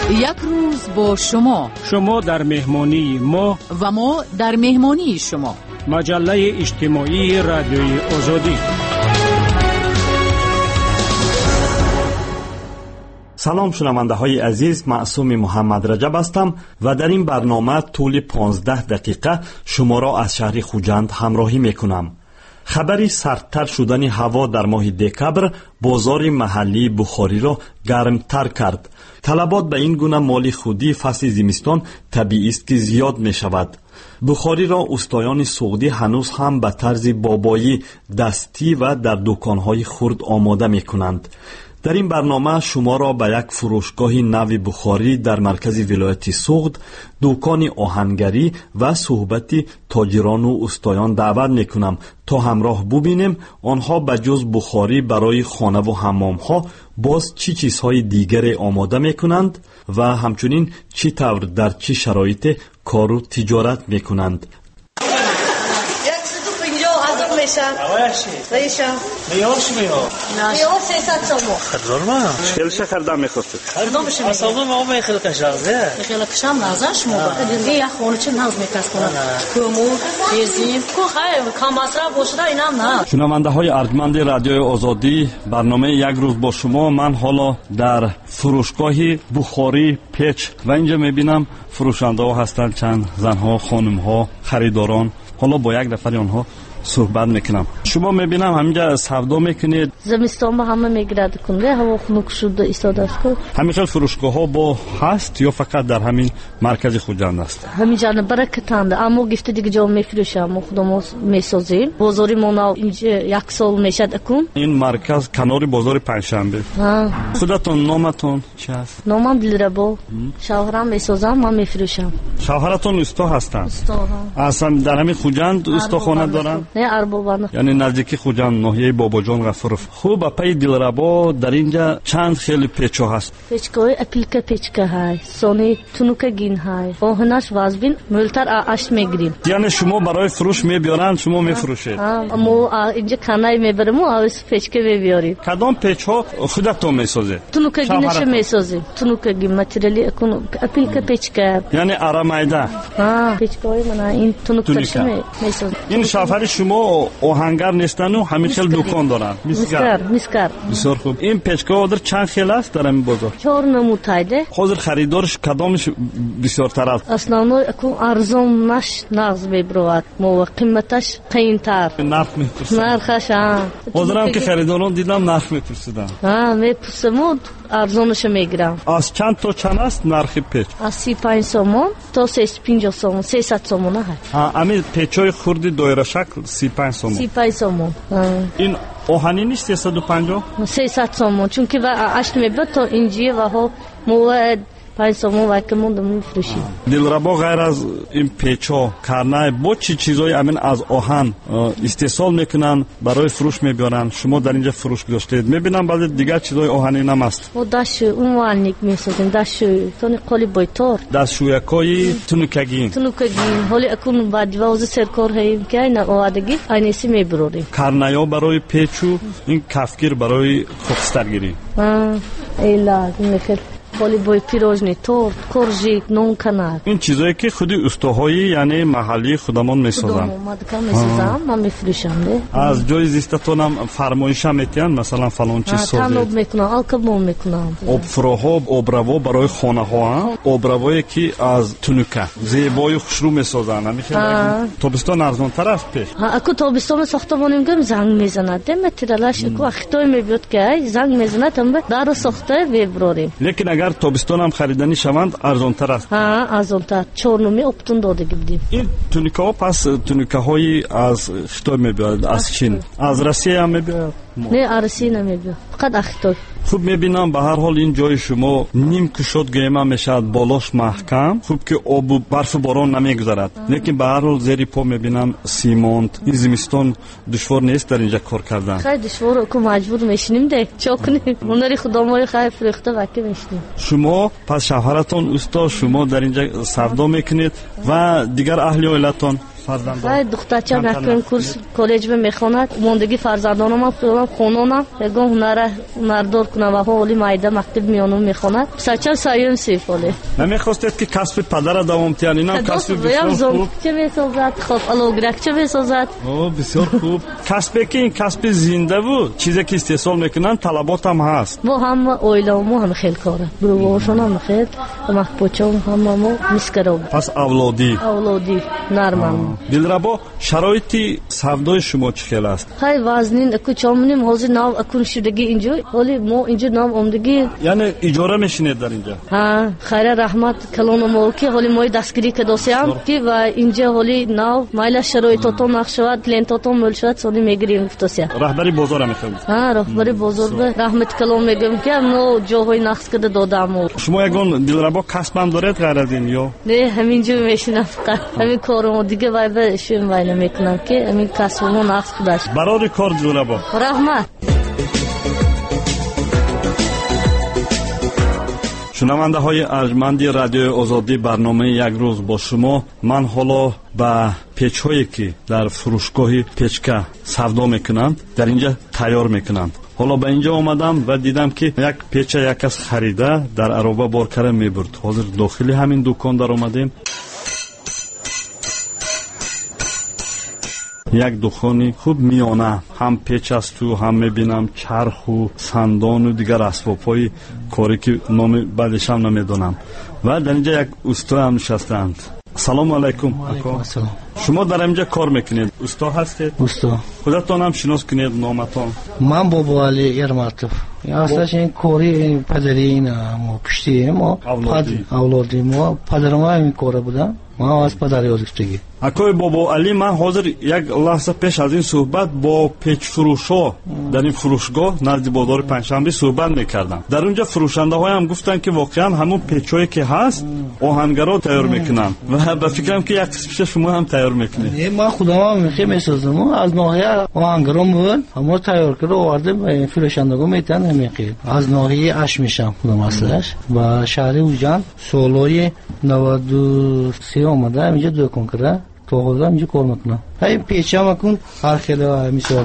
یک روز با شما در مهمانی ما و ما در مهمانی شما. مجله اجتماعی رادیوی آزادی. سلام شنونده های عزیز، معصوم محمد رجب هستم و در این برنامه طول 15 دقیقه شما را از شهر خوجند همراهی میکنم. خبری سردتر شدن هوا در ماه دکبر بازار محلی بخاری را گرمتر کرد. طلبات به این گونه مال خودی فصل زمستان طبیعی است که زیاد می شود. بخاری را استایان سعودی هنوز هم به طرز بابایی دستی و در دکانهای خرد آماده می کنند. در این برنامه شما را به یک فروشگاه نو بخاری در مرکز ولایت سوغد، دکان آهنگری و صحبت تاجران و استایان دعوت میکنم تا همراه ببینیم آنها به جز بخاری برای خانه و حمام ها باز چی چیزهای دیگر آماده میکنند و همچنین چی طور در چی شرایط کار و تجارت میکنند. میاش میاه 300 تومان خرد ما چه خرد میخواستید؟ خرد میشه حسابو ما میخل کشازه میخل کشام نازش مو دیگه یا خونه چه ناز میکسونه کومو یزیم کو خیر کاماسرا بوشدا اینام نه. شنونده های ارجمند رادیوی آزادی، برنامه یک روز با شما. من حالا در فروشگاه بخاری پیچ و اینجا میبینم فروشنده ها هستند، چند زن ها، خانم ها، خریداران. حالا با یک نفر آنها صحبت میکنم. شما میبینم همینجا سودا میکنید. زمستان با همه میگرد کنده هوا خنک شده ایستاده است. همیشه فروشگاه ها با هست یا فقط در همین مرکز خوجند است؟ همینجا برکتانده، اما گفته دیگه جا میفروشم، خودمون میسازیم. بازاری ما اینجا یک سال میشد اکن. این مرکز کنار بازار پنجشنبه. خودتون نامتون چی است؟ نامم دلربا. شوهرم میسازم، من میفروشم. شوهرتون استا هستند؟ استا ها. اصلا در همین خوجند استاخانه دارن؟ نه اربابانه، یعنی نزدیکی خوجند، ناحیه بابا جان غفورов. خوب پای دلربا در اینجا چند خیلی پیچو هست. پیچکای اپلیکه پیچکه های، سونی تونوکه گین های، آهنش وازبین ملتر آش میگیریم. یعنی شما برای فروش میبیارن، شما میفروشید؟ ما اینجا کانای میبریم و از پیچکه میبیاریم. کدام پیچو خودتون میسازید؟ تونوکه گینش میسازیم. تونوکه گین ماتریالی اکن اپلیکه پیچکه. یعنی آرامایده. پیچکای من این تونوکه میسازیم. این شافری شما آهنگر نیستن و همیشه دکان دارن؟ میسکر. بسیار خوب. این پیچکا در چند خیلی است در این بازار؟ 4 نمودایده. حاضر خریدارش کدامش بسیار تر است؟ اصلا اکو ارزون نش ناز میبرود، مو قیمتش قیمتر. نرخ میپرسن. نرخش حاضرم که خریداران دیدم نرخ میپرسیدن. میپرسم ارزونش میگیرم. از چند تا چند است نرخ پیچ؟ از 35 سومون تا 350 سومون، 300 سومون هست. همین پیچای خردی دایره شکل 35 سومون. 35 سومون. این آهنی نیست 350؟ 300 سومون، چون که اش میبرد تا اینجا و ها مواد 5 سومون وقت موندم میفروشیم. دلربا غیر از این پیچا کارنای با چی چیزای امین از آهن استحصال میکنن برای فروش میبرن؟ شما در اینجا فروش داشتید؟ میبینم بعضی دیگر چیزای آهنی نم است. و داش اون والنیک میسازیم، داش تونی قلی بایتور، داش شویکای تونوکگین حالی اکون بعد واز سرکار هیم که اینا آوادگی اینسی میبروریم. کارنایا برای پیچو، این کفگیر برای خودسترگیری. ایلا میخل خالی بای پیروژنی، تورت، کورژی، نون کنار. این چیزایی که خودی استاهای یعنی محلی خودمان میسازن. میسازم، من میفروشم. از جای زیستتونم فرمایش هم میتین مثلا فلان چیز سازید؟ تنوب میکنم، آلکبون میکنم. آبفروها، آبروا برای خانه ها، آبروایی که از تونوکه زیبای خوشرو میسازن. همیشه تابستان ارزان تر است پیش. اکو تابستان ساختمانی میگم زنگ میزنه. دمترلاش اکو اختای میبود که زنگ میزنه تام دارو ساخته میبروریم. لیکن اگر تابستان هم خریدنی شوند ارزان تر است. ارزان تر. 4 نمی اپتون داده گیردیم. این تونیکه ها پس تونیکه های از خطای میبود، از چین، از روسیه هم میبود؟ نه روسیه نمیبود، فقط اختای. خوب میبینم به هر حال این جای شما نیم کشاد گیمه میشد، بالاش محکم، خوب که آب و برف و باران نمیگذارد. لیکن به هر حال زیر پا میبینم سیمانت. این زمستان دشوار نیست در اینجا کار کردن؟ خیلی دشواره که مجبور میشینیم ده چا کنیم. هنری خدامای خیلی فریخته وقتی میشینیم. شما پس شوهرتون استا، شما در اینجا سودا میکنید و دیگر اهل عائلتون فرزندان دخترچم رفتم کورس کالج میخواند موندگی فرزندانم هم خونانم یگان هنردار کنم و حالی مایده مکتب میانم میخواند سچم سایم سیفاله نمیخواستید که کسب پدر دوام تیانی نه کسب بسیار خوب چه میسازد خب الوگرک چه میسازد بسیار خوب کسبی که این کسب زنده بود چیزی که استحصال میکنن طلبات هم هست ما هم اویلامو هم خیلی کاره بروباشون هم خیلی مخبوچم هم میسکرم پس اولادی نرمم دلربا شرایطی سودای شما چه خیلی است های وزنین اکو چامونیم حاضر نام اکون شدگی اینجا ولی ما اینجا نام اومدگی یعنی اجاره میشینید در اینجا خیر رحمت کلون موکی ولی ما دستگیری که دوستیم که و اینجا ولی نام مایل شرایطاتو نقشواد لنتاتو ملشواد سونی میگیریم گفتوسیا رهبری بازار میخوام رهبری بازار به رحمت کلون میگم که نو جوهای نقص کرده دادم شما یگان دلربا کسبم دارید غیر از این یا نه همینجا میشینم فقط همین کارو دیگه وای بشیم وای نمیکنم که همین کسبمو نقص خودش برای کار دلربا رحمت شنونده های ارجمندی رادیو آزادی برنامه یک روز با شما من حالا با پیچ هایی که در فروشگاه پیچکا سودا میکنند در اینجا تیار میکنند حالا به اینجا آمدم و دیدم که یک پیچ یک کس خریده در عربه بار کرده میبرد حاضر داخلی همین دکان در آمدیم یک دکانی خوب میانه هم پیچ است تو هم میبینم چرخ و سندان و دیگر اسباب‌های کاری که نام بعدش هم نمیدونم و در اینجا یک استا هم نشستند سلام علیکم شما در اینجا کار میکنید استا هستید استا خودتون هم شناس کنید نامتون من بابا علی ارماتوف اصلاش این کاری پدری اینا ما پشتی ما اولادی ما پدرم این کار بودم ما از پدر یادگیری اکوی بابا علی من حاضر یک لحظه پیش از این صحبت با پیچ فروشا در این فروشگاه نزد بازار پنجشنبه صحبت میکردم در اونجا فروشنده های هم گفتن که واقعا همون پیچایی که هست آهنگرا تیار میکنن و به فکرم که یک قسمش شما هم تیار میکنید من خودم میخوام میسازم از ناحیه آهنگرامون همه تیار کرده آوردم فروشندگان میتن میخوام از ناحیه اش میشم خودم اصلش و شهر اوجان سالای 93 اومده اینجا دکان کرده تو حالا اینجا کار میکنم های پیچه مکن هر خیلی مثال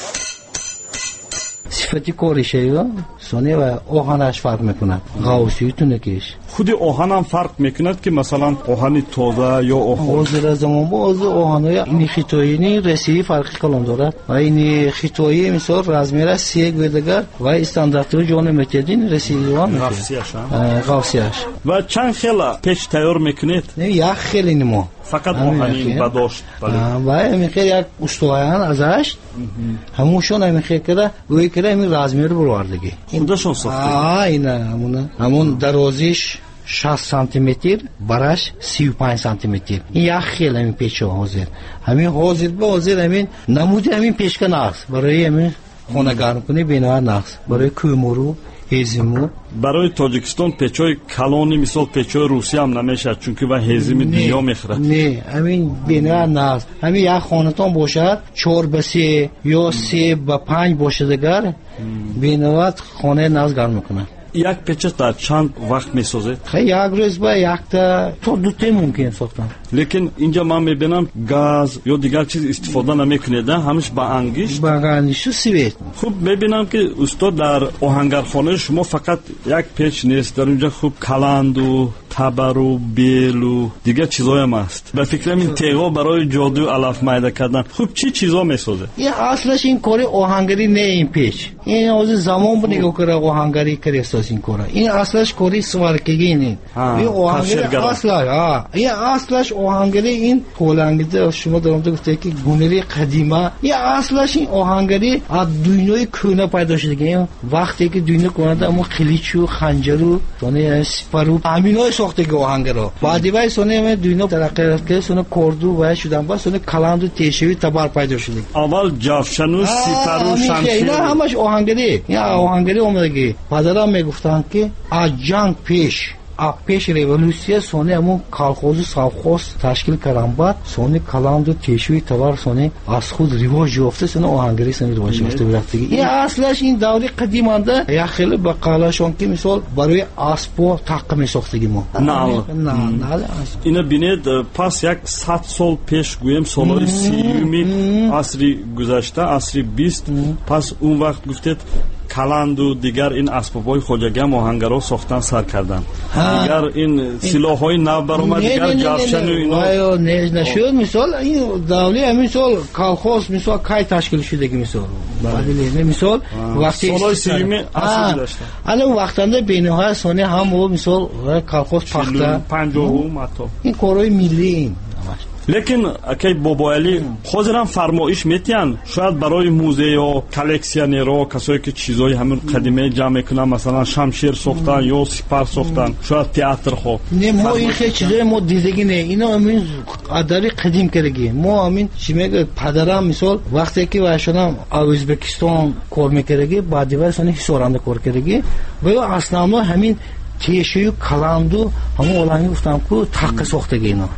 صفتی کارشه سونی و آهنش فرق میکنه غوصی تو نکیش خود آهن هم فرق میکند که مثلا آهن تازه یا آهن زمان باز آهنای این خیتویی رسی فرقی کلام دارد و این خیتویی مثال رزمیره سی گردگر و استاندارد جان متدین رسی وان غوصیش و چند خیلی پیچ تیار میکنید نه یک خیلی نمو فقط آهنی بداشت و همین خیلی یک استوایان ازش همونشون همین خیلی کرده گویی کرده همین رزمیر بروردگی خودشون ساخته اینه همون درازیش 60 سانتی متر براش 35 سانتی متر این یک خیلی همین پیچه حاضر همین حاضر به حاضر همین نمود همین پیچکه نقص برای همین خونه گرم کنی بینوار نقص برای کومورو هزیمو برای تاجیکستان پیچای کلانی مثال پیچای روسی هم نمیشد چون که و هزیم دنیا میخورد نه همین بینوار نقص همین یک خانتان باشد 4-3 یا 3-5 باشد اگر بینوار خانه نقص گرم میکنه یک پیچه در چند وقت میسازه؟ یک روز با یک تا 2 تا ممکن ساختن لیکن اینجا من میبینم گاز یا دیگر چیز استفاده نمیکنید همش با انگشت با انگشت سویت خوب میبینم که استاد در آهنگرخانه شما فقط یک پیچ نیست در اونجا خوب کلند و تبر و بیل و دیگر چیزای هم هست به فکرم این تیغا برای جادو علف میده کردن خوب چی چیزا میسازه؟ این اصلش این کار آهنگری نه این پیچ این از زمان بود نگاه کرده آهنگری کرده این کارا این اصلش کاری سوارکگی نه این آهنگری اصلش آهنگری این کولنگده شما درامده گفته که گونری قدیمه این اصلش این آهنگری از دنیای کهنه پیدا شده وقتی که دنیا کننده اما قلیچ و خنجر و سونه سپر همینای ساختگی آهنگرا بعدی وای سونه دنیا ترقی کرد سونه کردو و شدن با سونه کلاند و تیشوی تبر پیدا شده اول جافشن و سپر و شمشیر اینا همش آهنگری یا آهنگری اومدگی پدرم میگفتن که از جنگ پیش پیش رولوسیا سونی همون کالخوز و سافخوز تشکیل کردن بعد سونی کلاند و تیشوی توار سونی از خود رواج یافته سونی آهنگری سونی رواج یافته برفته. این اصلش این دوره قدیم انده یا خیلی بقالاشون که مثال برای اسبو تاق میساختگی ما. نه. اینا بینید پس یک 100 سال پیش گویم سالهای 30 عصری گذشته عصری 20 پس اون وقت گفتید کلاند و دیگر این اسباب‌های خواجگی هم آهنگرها ساختن سر کردن. دیگر این سلاح‌های نو برآمد دیگر جفشن و اینا نشد. مثال این دوله مثال کالخوز مثال کی تشکیل شده که مثال بعد مثال وقتی سالهای 30 عصر گذشته الان وقتنده بین‌های سونی هم و مثال کالخوز پخته 50 متر این کارهای ملی این. لیکن اکی بابا علی خودران فرمایش میتین شاید برای موزه یا کلکسیونرها کسایی که چیزای همون قدیمی جمع میکنن مثلا شمشیر ساختن یا سپر ساختن شاید تئاتر خو نه ما این خیلی چیزای ما دیدگی نه اینا همین اداری قدیم کردگی ما همین چی میگه پدرم مثال وقتی که واشونم ازبکستان کار میکردگی بعدی واسه سورنده کار کردگی و اصلا همین تیشوی کلاندو همون اولانی گفتم که تاق ساختگی اینا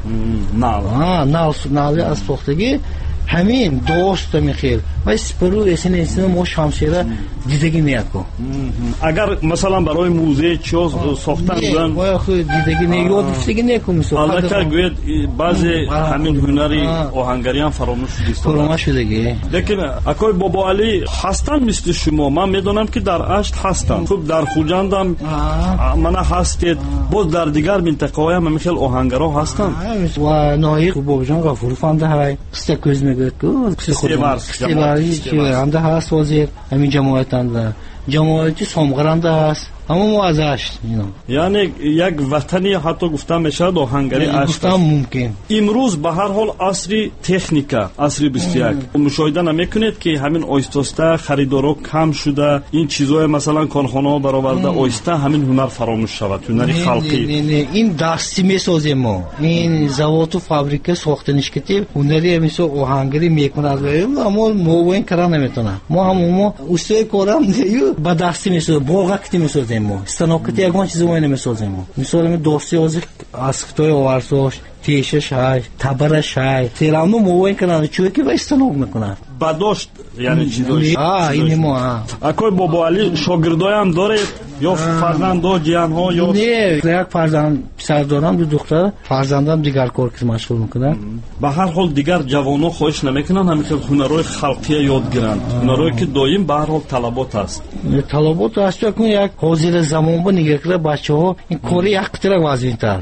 نال از ساختگی همین دوست میخیر و سپرو اسن ما شمشیره دیدگی نیاکو اگر مثلا برای موزه چیز ساختن بودن وای خود دیدگی نیاد دیدگی نیاکو مثلا البته گوید بعضی همین هنری آهنگری هم فراموش شدگی لیکن اکای بابا علی هستن مثل شما من میدونم که در اشت هستن خوب در خوجند هم من هستید باز در دیگر منطقه های هم خیلی آهنگرها هستن و ناهی بابا جان غفور فهمده های استکوز میگه استیباری که انده هست وزیر همین جماعتی سامغرانده هست اما ما ازش یعنی یک وطنی حتی گفتم میشه آهنگری اشت ممکن امروز به هر حال عصری تکنیکا عصری 21 مشاهده نمیکنید که همین آیستاسته خریدارا کم شده این چیزای مثلا کارخانه ها برآورده آیسته همین هنر فراموش شود هنری خلقی نه این دستی میسازیم ما این زوات و فابریکه ساختنش کردیم هنری مثل آهنگری میکنه اما ما این کار نمیتونه ما استاد کارم دیو با دستی میسازیم باغ میسازیم ما استناکتی یگان چیزی ما نمیسازیم ما مثلا دوستی از خطای آورساش تیشش های تبرش های تیرامو موین کنن چوی که با استناک میکنن بداشت یعنی چیزایی این ما اکای بابا علی شاگردای هم داره یا فرزندها جیان ها یا نه یک فرزند پسر دارم دو دختر فرزندم دیگر کار که مشغول میکنن به هر حال دیگر جوانو خواهش نمیکنن همین هنرهای خلقی یاد گیرن هنرهایی که دایم به هر حال طلبات هست طلبات هست که یک حاضر زمان با نگاه کرده بچه‌ها این کاری یک قطره وزین‌تر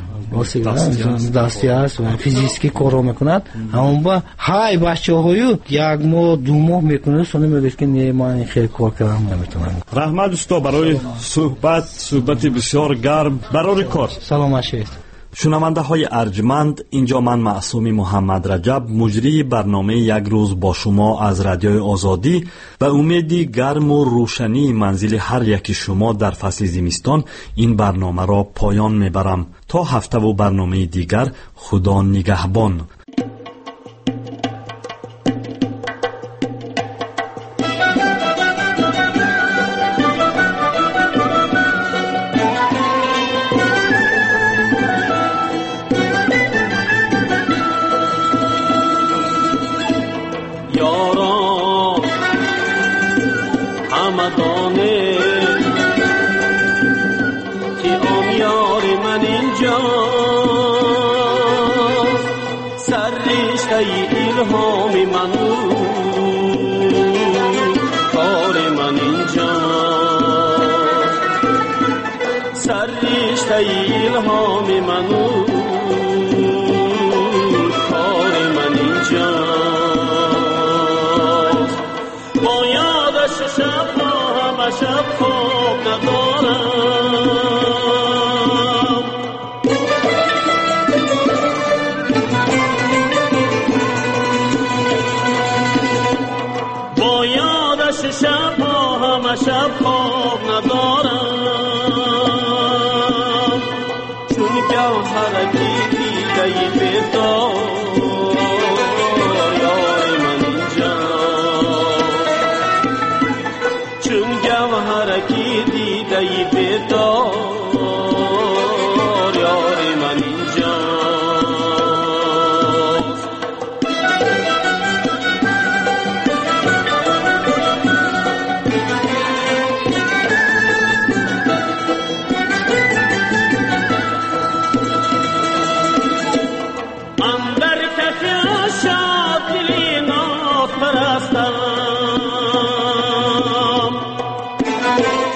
دستی هست و فیزیکی کارو میکنند همون با های بچه‌هایو یک ماه دو ماه میکنه سونه میگه که نه من خیلی کار کردم نمیتونم. رحمت دوستا برای صحبت بسیار گرم برای کار سلام اشید. شنونده های ارجمند اینجا من معصومی محمد رجب مجری برنامه یک روز با شما از رادیوی آزادی و امیدی گرم و روشنی منزل هر یکی شما در فصل زمستان این برنامه را پایان میبرم تا هفته و برنامه دیگر خدا نگهبان. Thank you.